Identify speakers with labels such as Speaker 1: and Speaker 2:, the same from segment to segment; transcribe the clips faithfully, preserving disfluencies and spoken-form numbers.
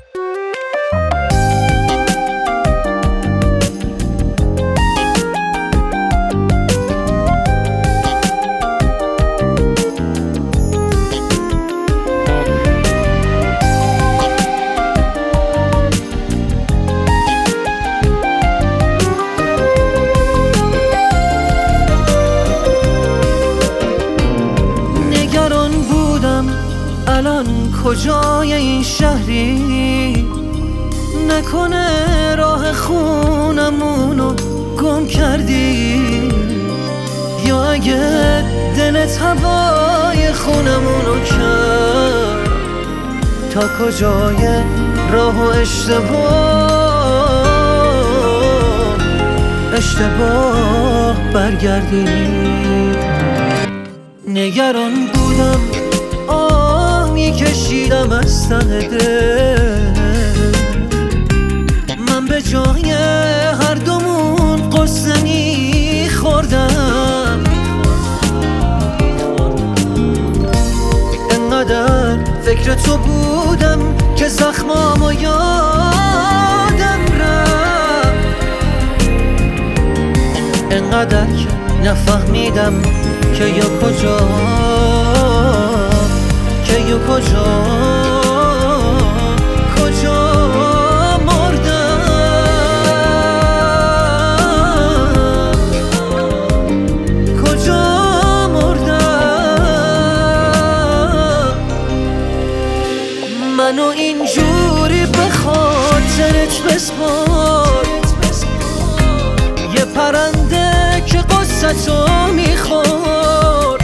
Speaker 1: الان کجای این شهری؟ نکنه راه خونمونو گم کردی؟ یا اگه دلت هوای خونمونو کرد، تا کجای راه و اشتباه اشتباه برگردی؟ نگران بودم میکشیدم از ته دل، من به جای هر دومون قصه میخوردم. انقدر فکر تو بودم که زخمامو یادم رفت، انقدر که نفهمیدم که یا کجا که یا کجا کجا مردم، کجا مردم. منو اینجوری به خاطرت بسپار، یه پرنده که قصتو میخورد،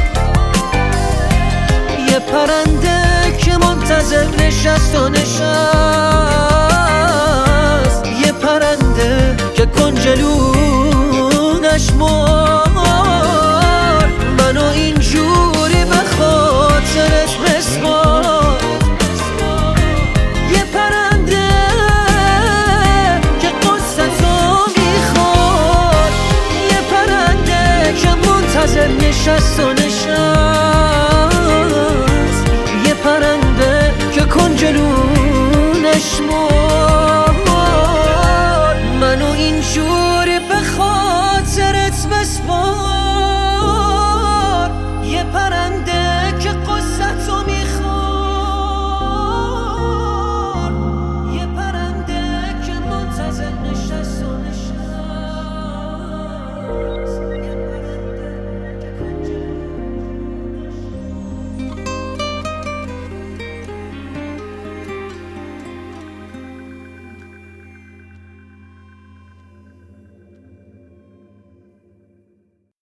Speaker 1: یه پرنده که منتظر نشست و نشست، یه پرنده که کنجلو